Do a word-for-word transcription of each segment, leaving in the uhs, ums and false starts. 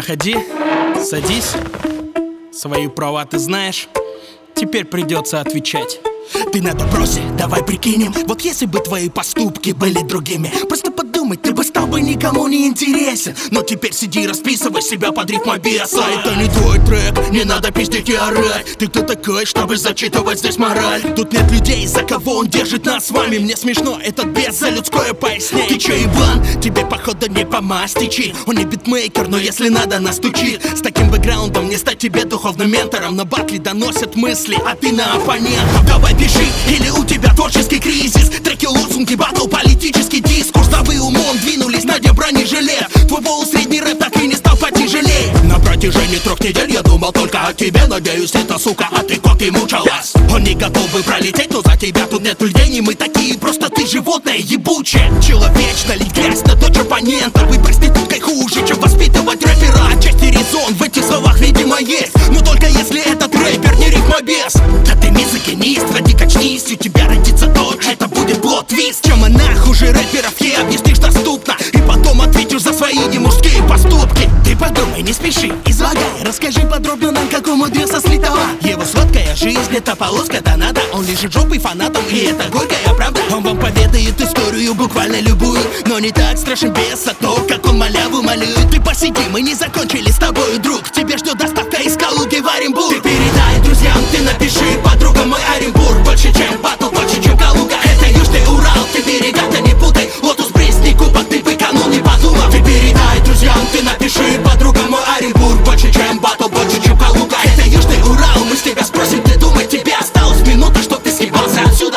Проходи, садись. Свои права ты знаешь. Теперь придется отвечать. Ты на допросе, давай прикинем. Вот если бы твои поступки были другими, просто подумай, ты бы стал бы никому не интересен. Но теперь сиди и расписывай себя под ритм беса. Это не твой трек, не надо пиздеть и орать. Ты кто такой, чтобы зачитывать здесь мораль? Тут нет людей, за кого он держит нас с вами. Мне смешно этот бес за людское пояснение. Ты чё, ебан? Тебе походу не по мастичи. Он не битмейкер, но если надо, настучит. С таким бэкграундом не стать тебе духовным ментором. На батле доносят мысли, а ты на оппонентов. Давай пиши, или у тебя творческий кризис. Треки, лозунги, батл, политический дискурс. Да вы умом двинулись, надя бронежилет. Твой волос средний рэп так и не стал потяжелей. На протяжении трех недель я думал только о тебе. Надеюсь, это сука, а ты как и мучалась. Он не готов бы пролететь, но за тебя тут нет людей. Не мы такие, просто ты животное ебучее. Человечно лить грязь на дочь оппонента. Вы проституткой хуже, чем воспитывать рэпера. Отчасти резон в этих словах, видимо, есть. Но только если этот рэпер не рифмобес. Да ты мизогинист, ради качнись, у тебя родится дочь. Это будет плот-твист. Чем она хуже рэперов, ей объяснишь доступно. И потом ответишь за свои немужские поступки. Ты подумай, не спеши, излагай. Расскажи подробно нам, как умудрился с литого. Его сладкая жизнь, это полоска донада. Он лежит жопой фанатом, и это горькая правда. Он вам поведает историю, буквально любую. Но не так страшен бес, а то, как он маляву малюет. Ты посиди, мы не закончили с тобой, друг. Тебе ждет доставка из Калуги в Оренбург. Ты передай друзьям, ты напиши подругам мой Оренбург. Больше чем батл, больше чем Калуга. Это Южный Урал, ты берега-то не путай. Лотус, Бресни, Кубок, ты выканул, не подумав. Ты передай друзьям, ты напиши подругам мой Оренбург. Больше чем батл, больше чем Калуга. Это Южный Урал, мы с тебя спросим, ты думай, тебе осталось минута, чтоб ты съебался отсюда.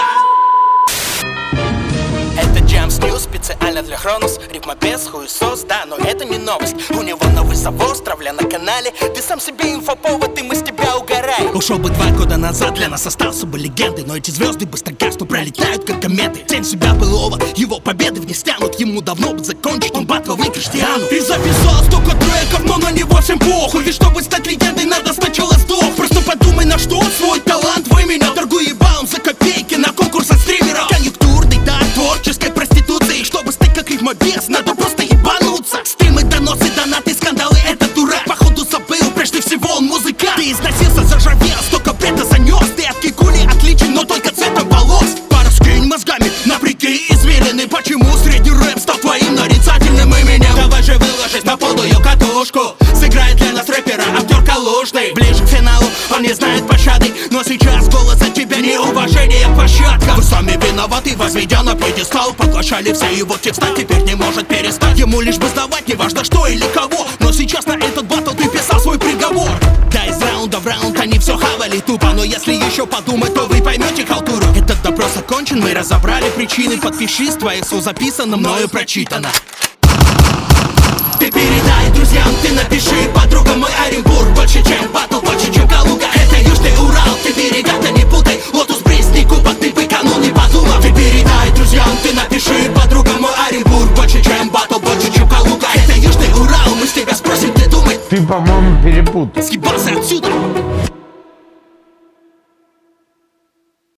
Это Джамс Ньюс, специально для Хронос. Рифмобес, хуесос, да, но это не новость. У него новый завоз, травля на канале. Ты сам себе инфоповод, и мы с тебя угораем. Ушел бы два года назад, для нас остался бы легендой. Но эти звезды быстро гаснут, пролетают как кометы. Тень себя былого, его победы в не стянут. Ему давно бы закончить, он батловый Криштиану. И записал столько треков, но на него всем похуй. Ведь чтобы стать легендой, надо сначала сдох. Просто подумай, на что он свой талант выменял. Торгуй ебалом за копейки на конкурсах стримеров. Конъюнктурный дар творческой проституции. Чтобы стать как рифмобес, надо просто ебануться. Стримы, доносы, донаты, скандалы, это дурак. Походу забыл, прежде всего он музыкант. Ты износился, заржавел, столько бреда занес. Ты от кикули отличен, но только цветом волос. Пара скинь мозгами, напряги извилины. Почему средний рэп стал твоим нарицательным именем? Давай же выложись на полную катушку. Сыграет для нас рэпера актер Калужный. Ближе к финалу он не знает пощады. Но сейчас голос от тебя неуважение, площадка. Вы сами виноваты, возведя на пьедестал. Поглощали все его текста, теперь не может перестать. Ему лишь бы сдавать, неважно что или кого. Но сейчас на этот батл ты писал свой приговор. Да, из раунда в раунд они все хавали тупо. Но если еще подумать, то вы поймете халтуру. Этот допрос окончен, мы разобрали причины. Подпишись, твое слово записано, мною прочитано. Ты передай друзьям, ты напиши подругам мой Оренбург. Больше чем батл, больше чем Калуга. Это Южный Урал, ты берега-то не путай. Лотус, Бресни, Кубок, ты выканул, не подумав. Ты передай друзьям, ты напиши подругам мой Оренбург. Больше чем батл, больше чем Калуга. Это Южный Урал, мы с тебя спросим, ты думай. Ты, по-моему, перепутал. Съебался отсюда.